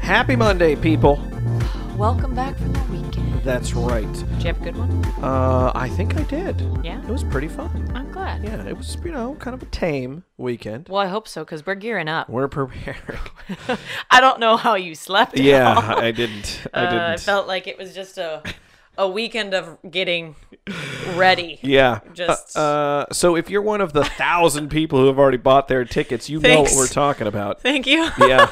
Happy Monday, people. Welcome back from the weekend. That's right. Did you have a good one? I think I did. Yeah? It was pretty fun. I'm glad. Yeah, it was, kind of a tame weekend. Well, I hope so, because we're gearing up. We're preparing. I don't know how you slept at Yeah, all. I didn't. I felt like it was just a weekend of getting ready. Yeah. Just so if you're one of the 1,000 people who have already bought their tickets, you know what we're talking about. Thank you. Yeah.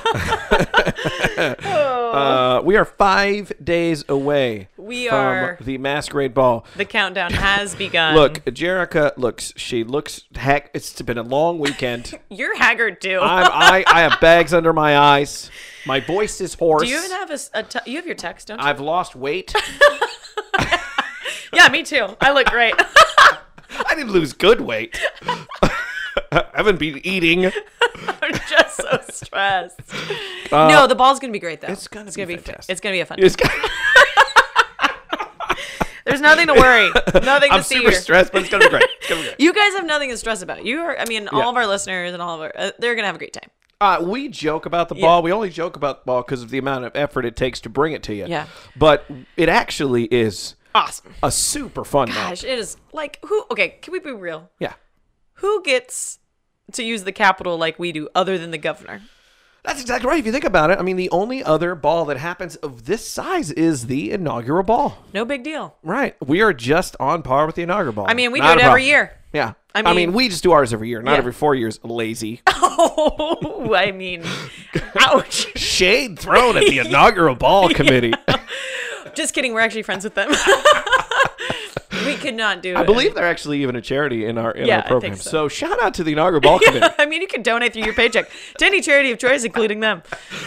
We are 5 days away from the Masquerade Ball. The countdown has begun. Look, Jerica looks heck. It's been a long weekend. You're haggard too. I have bags under my eyes. My voice is hoarse. Do you even have you have your text, don't you? I've lost weight. Yeah, me too. I look great. I didn't lose good weight. I haven't been eating. I'm just so stressed. No, the ball's gonna be great though. It's gonna be fantastic. It's gonna be a fun. There's nothing to worry. Nothing to see here. I'm super stressed, but it's gonna be great. It's gonna be great. You guys have nothing to stress about. All of our listeners and all of our, they're gonna have a great time. We joke about the ball. We only joke about the ball because of the amount of effort it takes to bring it to you. Yeah. But it actually is Awesome. a super fun Gosh, match. it is like who? Okay, can we be real? Yeah. Who gets to use the Capitol like we do, other than the governor? That's exactly right. If you think about it, I mean, the only other ball that happens of this size is the inaugural ball. No big deal. Right. We are just on par with the inaugural ball. I mean, we Not do a it every problem. year. Yeah. I mean, we just do ours every year, not Yeah. every 4 years. Lazy. Oh, I mean, ouch. Shade thrown at the inaugural ball committee. Just kidding. We're actually friends with them. We could not do it. I believe they're actually even a charity in our I program. think so. So shout out to the inaugural ball committee. I mean, you can donate through your paycheck to any charity of choice, including them.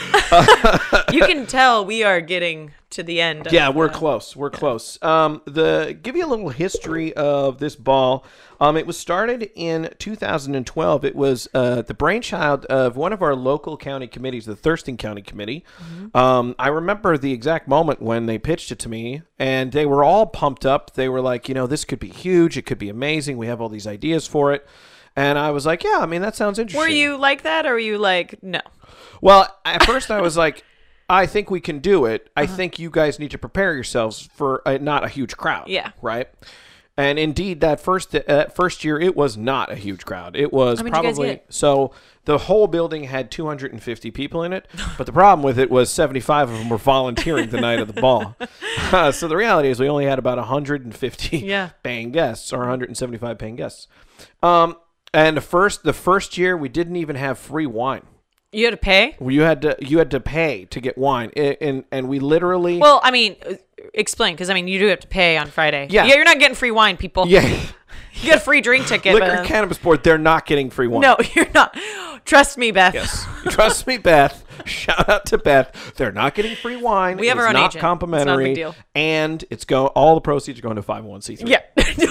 You can tell we are getting to the end. Yeah, we're close. We're close. Give you a little history of this ball. It was started in 2012. It was the brainchild of one of our local county committees, the Thurston County Committee. Mm-hmm. I remember the exact moment when they pitched it to me, and they were all pumped up. They were like, this could be huge. It could be amazing. We have all these ideas for it. And I was like, yeah, I mean, that sounds interesting. Were you like that, or were you like, no? Well, at first I was like, I think we can do it. I think you guys need to prepare yourselves for not a huge crowd. Yeah. Right? And indeed, that first year, it was not a huge crowd. It was probably... So the whole building had 250 people in it, but the problem with it was 75 of them were volunteering the night of the ball. So the reality is we only had about 150 paying guests, or 175 paying guests. And the first year, we didn't even have free wine. You had to pay? You had to pay to get wine, and we literally. Well, I mean, explain, because I mean, you do have to pay on Friday. Yeah, you're not getting free wine, people. Yeah, you get a free drink ticket. Liquor Cannabis Board, they're not getting free wine. No, you're not. Trust me, Beth. Yes, trust me, Beth. Shout out to Beth. They're not getting free wine. We have our own agent. It's Complimentary. not a big deal. And all the proceeds are going to 501c3. Yeah.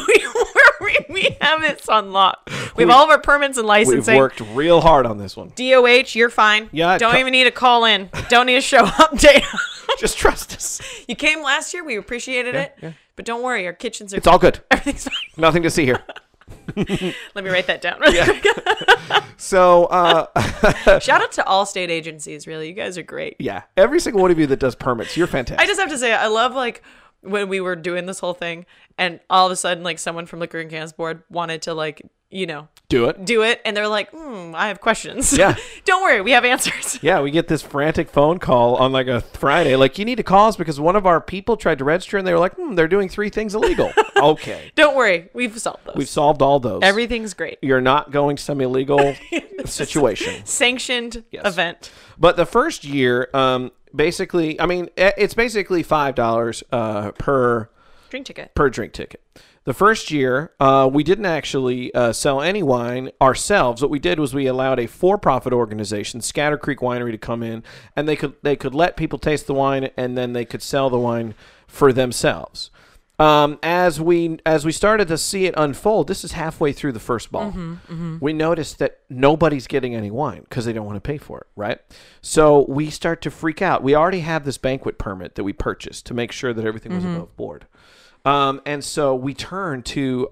We have this on lock. We have all of our permits and licensing. We've worked real hard on this one. DOH, you're fine. Yeah. Don't even need to call in. Don't need a show update. Just trust us. You came last year. We appreciated it. Yeah. But don't worry. Our kitchens are... It's all good. Everything's fine. Nothing to see here. Let me write that down. Yeah. So... shout out to all state agencies, really. You guys are great. Yeah. Every single one of you that does permits, you're fantastic. I just have to say, I love, like, when we were doing this whole thing, and all of a sudden, like, someone from Liquor and Cannabis Board wanted to, like, do it, and they're like, I have questions. Yeah. Don't worry, we have answers. Yeah, we get this frantic phone call on like a Friday, like, you need to call us because one of our people tried to register and they were like, they're doing 3 things illegal. Okay. Don't worry, we've solved those. We've solved all those. Everything's great. You're not going semi-legal situation. Sanctioned event. But the first year, basically, I mean, it's basically $5 per drink ticket. The first year, we didn't actually sell any wine ourselves. What we did was we allowed a for-profit organization, Scatter Creek Winery, to come in, and they could let people taste the wine, and then they could sell the wine for themselves. As we started to see it unfold, this is halfway through the first ball. We noticed that nobody's getting any wine because they don't want to pay for it, right? So we start to freak out. We already have this banquet permit that we purchased to make sure that everything was above board. And so we turn to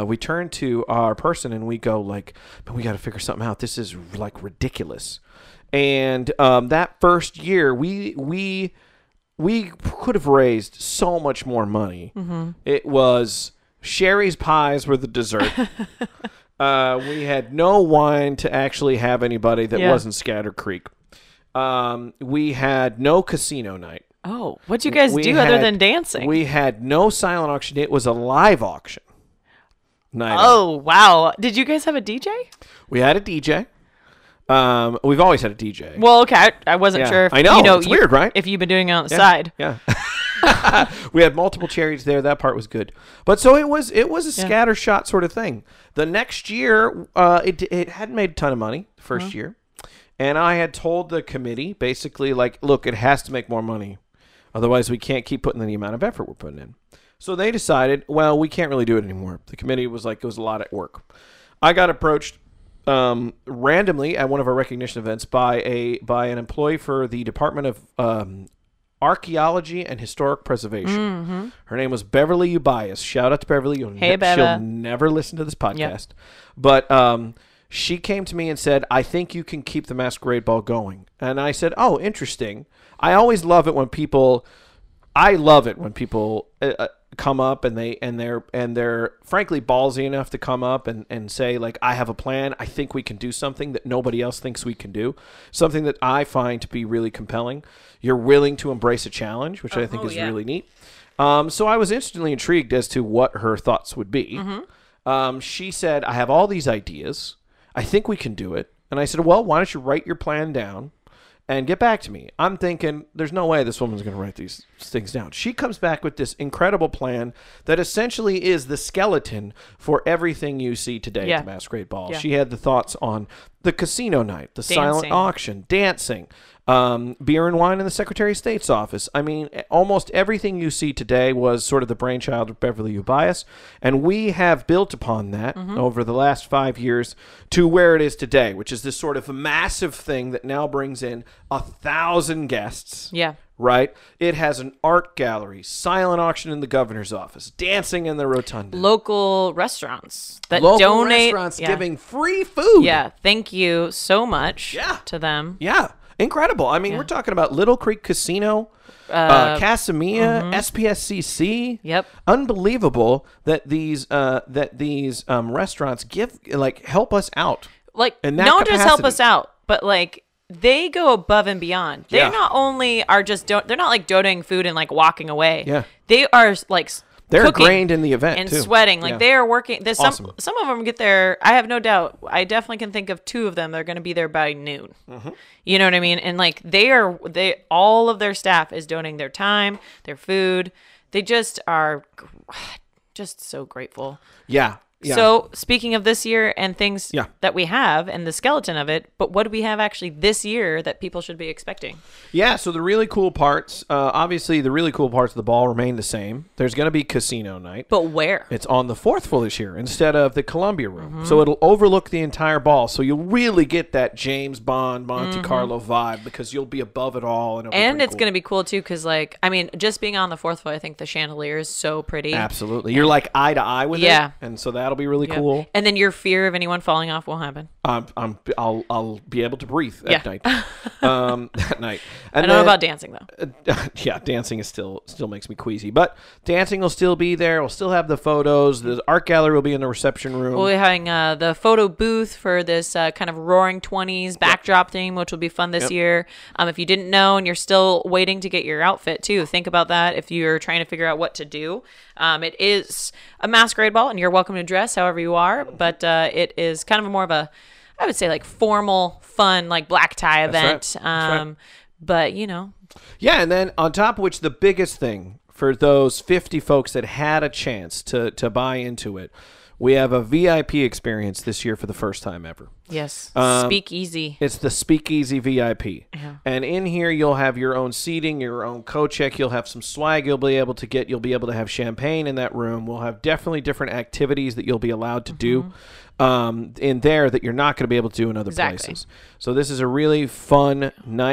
our person and we go like, but we got to figure something out. This is like ridiculous. And that first year, we could have raised so much more money. It was Sherry's pies were the dessert. We had no wine to actually have anybody that wasn't Scatter Creek. We had no casino night. Oh, what'd you guys do other than dancing? We had no silent auction. It was a live auction night. Oh, wow. Did you guys have a DJ? We had a DJ. We've always had a DJ. Well, okay. I wasn't sure if I know, it's weird, right? If you've been doing it on the side. Yeah. We had multiple charities there. That part was good. But so it was a scattershot sort of thing. The next year, it hadn't made a ton of money the first year. And I had told the committee basically like, look, it has to make more money. Otherwise, we can't keep putting in the amount of effort we're putting in. So they decided, well, we can't really do it anymore. The committee was like, it was a lot of work. I got approached randomly at one of our recognition events by an employee for the Department of Archaeology and Historic Preservation. Her name was Beverly Ubias. Shout out to Beverly. She'll never listen to this podcast. But she came to me and said, I think you can keep the masquerade ball going. And I said, oh, interesting. I always love it when people come up and they're frankly ballsy enough to come up and say like, I have a plan. I think we can do something that nobody else thinks we can do. Something that I find to be really compelling. You're willing to embrace a challenge, which I think is really neat. So I was instantly intrigued as to what her thoughts would be. She said, I have all these ideas. I think we can do it. And I said, well, why don't you write your plan down and get back to me? I'm thinking, there's no way this woman's going to write these things down. She comes back with this incredible plan that essentially is the skeleton for everything you see today at the Masquerade Ball. She had the thoughts on the casino night, the silent auction, dancing, beer and wine in the Secretary of State's office. I mean, almost everything you see today was sort of the brainchild of Beverly Ubias, and we have built upon that over the last 5 years to where it is today, which is this sort of massive thing that now brings in 1,000 guests. Yeah. Right? It has an art gallery, silent auction in the governor's office, dancing in the rotunda. Local restaurants that Local donate. Restaurants giving free food. Yeah. Thank you so much to them. Yeah. Incredible. I mean, we're talking about Little Creek Casino, Casamia, SPSCC. Yep. Unbelievable that these restaurants help us out. Like, in that not just help capacity. us out, but like they go above and beyond. They not only are just they're not like donating food and like walking away. Yeah. They are like they're cooking ingrained in the event and too. sweating. Like they are working. There's awesome. some of them get there. I have no doubt. I definitely can think of 2 of them. They're going to be there by noon. You know what I mean? And like all of their staff is donating their time, their food. They just are just so grateful. Yeah. Yeah. So speaking of this year and things that we have and the skeleton of it, but what do we have actually this year that people should be expecting? Yeah, so the really cool parts, obviously the really cool parts of the ball remain the same. There's going to be casino night. But where? It's on the 4th floor this year instead of the Columbia Room. So it'll overlook the entire ball. So you'll really get that James Bond, Monte Carlo vibe because you'll be above it all. And it's going to be cool too because like, I mean, just being on the 4th floor, I think the chandelier is so pretty. Absolutely. You're like eye to eye with it. And so that'll be really cool. And then your fear of anyone falling off won't happen. I'll be able to breathe at night. That night. And I don't know about dancing though. Dancing is still makes me queasy. But dancing will still be there. We'll still have the photos. The art gallery will be in the reception room. We'll be having the photo booth for this kind of Roaring 20s backdrop theme, which will be fun this year. If you didn't know and you're still waiting to get your outfit too, think about that if you're trying to figure out what to do. It is a masquerade ball, and you're welcome to dress however you are, but it is kind of more of a, I would say, like formal, fun, like black tie event. That's right. But, you know. Yeah, and then on top of which, the biggest thing for those 50 folks that had a chance to buy into it, we have a VIP experience this year for the first time ever. Yes. Speakeasy. It's the Speakeasy VIP. Yeah. And in here, you'll have your own seating, your own co-check. You'll have some swag you'll be able to get. You'll be able to have champagne in that room. We'll have definitely different activities that you'll be allowed to do in there that you're not going to be able to do in other places. So this is a really fun night.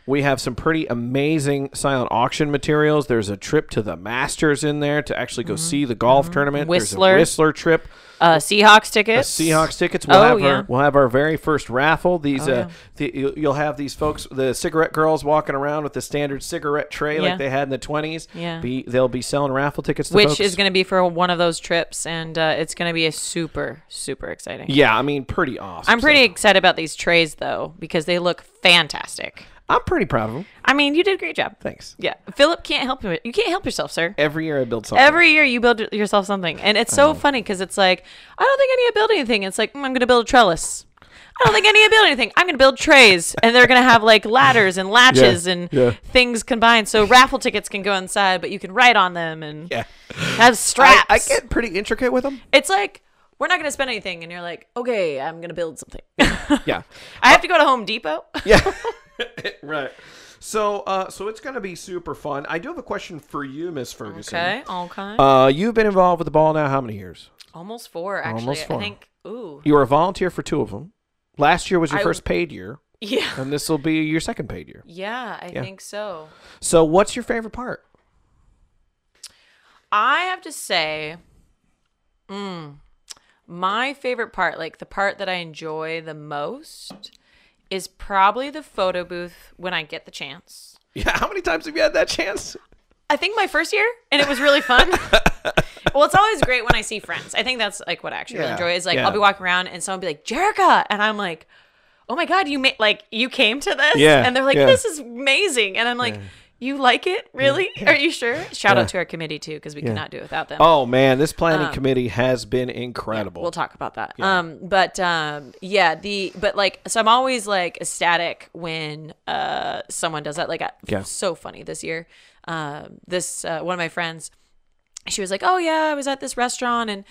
We have some pretty amazing silent auction materials. There's a trip to the Masters in there to actually go see the golf tournament. Whistler. There's a Whistler trip. Seahawks tickets. Seahawks tickets. We'll have our very first raffle. These you'll have these folks, the cigarette girls, walking around with the standard cigarette tray like they had in the 20s. Yeah. They'll be selling raffle tickets to Which folks. is going to be for one of those trips, and it's going to be a super, super exciting. Yeah, I mean, pretty awesome. I'm pretty excited about these trays, though, because they look fantastic. I'm pretty proud of them. I mean, you did a great job. Thanks. Yeah. Philip can't help you. You can't help yourself, sir. Every year I build something. Every year you build yourself something. And it's so funny because it's like, I don't think I need to build anything. It's like, I'm going to build a trellis. I don't think I need to build anything. I'm going to build trays. And they're going to have like ladders and latches and things combined. So raffle tickets can go inside, but you can write on them and have straps. I get pretty intricate with them. It's like, we're not going to spend anything. And you're like, okay, I'm going to build something. Yeah. I have to go to Home Depot. Yeah. Right. So it's going to be super fun. I do have a question for you, Miss Ferguson. Okay. You've been involved with the ball now how many years? Almost 4, actually. Almost 4. I think, You were a volunteer for 2 of them. Last year was your first paid year. Yeah. And this will be your second paid year. Yeah, I think so. So what's your favorite part? I have to say, my favorite part, like the part that I enjoy the most, is probably the photo booth when I get the chance. Yeah, how many times have you had that chance? I think my first year, and it was really fun. Well, it's always great when I see friends. I think that's like what I actually really enjoy is like I'll be walking around and someone will be like, Jerica, and I'm like, oh my God, you came to this? Yeah. And they're like, this is amazing. And I'm like, you like it? Really? Yeah. Are you sure? Shout out to our committee too, because we cannot do it without them. Oh man, this planning committee has been incredible. We'll talk about that. So I'm always like ecstatic when someone does that. Like, so funny this year. One of my friends, she was like, oh yeah, I was at this restaurant and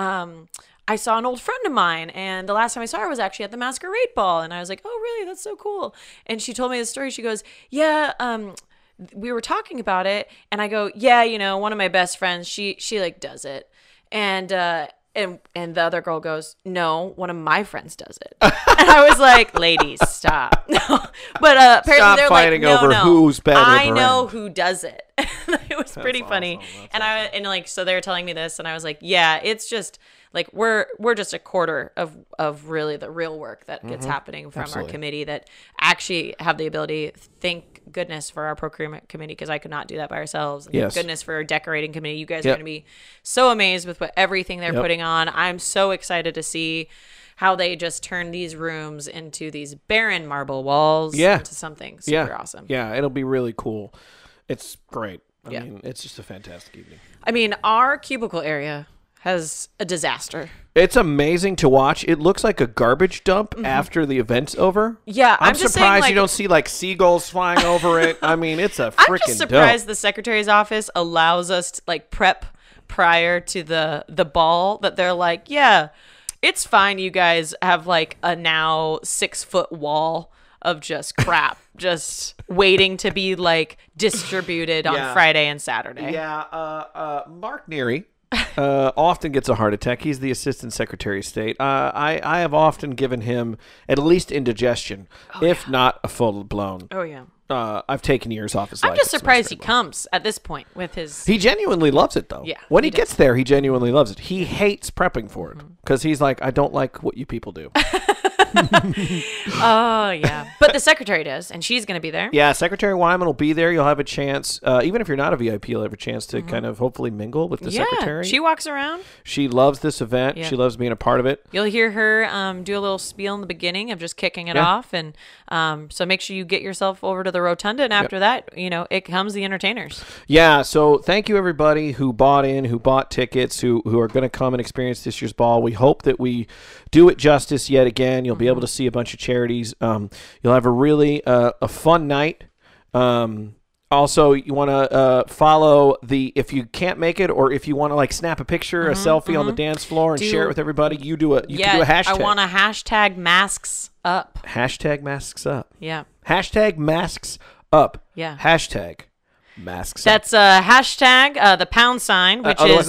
I saw an old friend of mine, and the last time I saw her was actually at the Masquerade Ball, and I was like, oh really? That's so cool. And she told me the story. She goes, yeah, we were talking about it, and I go, yeah, one of my best friends, she like does it, and the other girl goes, no, one of my friends does it. And I was like, ladies, stop. No. But apparently stop they're fighting like, over who's better. I know who does it. It was pretty funny. That's And so they were telling me this, and I was like, yeah, it's just like we're just a quarter of really the real work that gets happening from our committee that actually have the ability. Thank goodness for our procurement committee, because I could not do that by ourselves. And thank goodness for our decorating committee. You guys are going to be so amazed with everything they're putting on. I'm so excited to see how they just turn these rooms into these barren marble walls into something super awesome. Yeah, it'll be really cool. It's great. I mean, it's just a fantastic evening. I mean, our cubicle area has a disaster. It's amazing to watch. It looks like a garbage dump after the event's over. Yeah, I'm surprised saying, like, you don't see like seagulls flying over it. I mean, it's a freaking dump. I'm just surprised the secretary's office allows us to like prep prior to the ball, that they're like, yeah, it's fine. You guys have like a now 6-foot wall of just crap just waiting to be like distributed on Friday and Saturday. Yeah, Mark Neary often gets a heart attack. He's the Assistant Secretary of State. I have often given him at least indigestion, if not a full-blown. Oh, yeah. I've taken years off his life. I'm just surprised he comes at this point with his... He genuinely loves it, though. Yeah. When he gets there, he genuinely loves it. He hates prepping for it because he's like, I don't like what you people do. Oh, yeah. But the secretary does, and she's going to be there. Yeah, Secretary Wyman will be there. You'll have a chance, even if you're not a VIP, you'll have a chance to kind of hopefully mingle with the secretary. She walks around. She loves this event. Yeah. She loves being a part of it. You'll hear her do a little spiel in the beginning of just kicking it off. And so make sure you get yourself over to the rotunda. And after that, it comes the entertainers. Yeah, so thank you, everybody who bought in, who bought tickets, who are going to come and experience this year's ball. We hope that we do it justice yet again. You'll be able to see a bunch of charities. You'll have a really a fun night. Also, you want to follow if you can't make it, or if you want to like snap a picture, a selfie on the dance floor and share it with everybody, you can do a hashtag. I want to hashtag masks up. Hashtag masks up. Yeah. Hashtag masks up. Yeah. Hashtag masks That's hashtag the pound sign, which is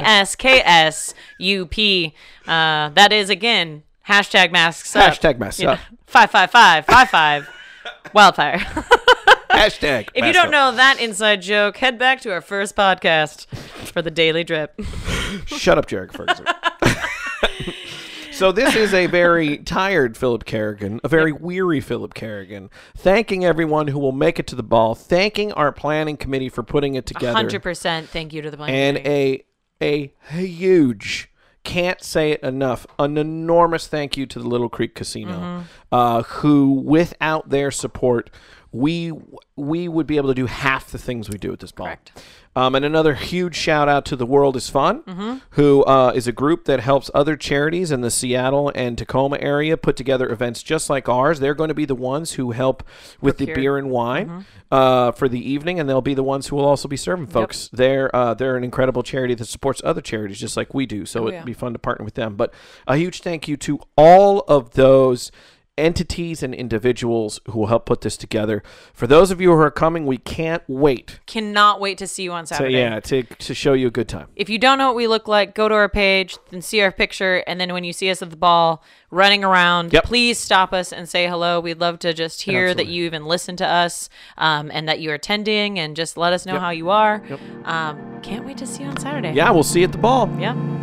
MASKSUP. That is, again, hashtag masks up. Hashtag masks up. 55555. Wildfire. Hashtag. If you don't know that inside joke, head back to our first podcast for the Daily Drip. Shut up, Jared Ferguson. So this is a very tired Philip Kerrigan, a very weary Philip Kerrigan, thanking everyone who will make it to the ball, thanking our planning committee for putting it together. 100% thank you to the planning And committee. a huge, can't say it enough, an enormous thank you to the Little Creek Casino, who, without their support, we would be able to do half the things we do at this ball. Correct. And another huge shout out to The World is Fun, who is a group that helps other charities in the Seattle and Tacoma area put together events just like ours. They're going to be the ones who help with the beer and wine for the evening, and they'll be the ones who will also be serving folks. They're an incredible charity that supports other charities just like we do, so it'd be fun to partner with them. But a huge thank you to all of those entities and individuals who will help put this together. For those of you who are coming, we can't wait. Cannot wait to see you on Saturday. To show you a good time. If you don't know what we look like, go to our page and see our picture. And then when you see us at the ball running around, please stop us and say hello. We'd love to just hear that you even listen to us and that you're attending, and just let us know how you are. Can't wait to see you on Saturday. Yeah, we'll see you at the ball. Yeah.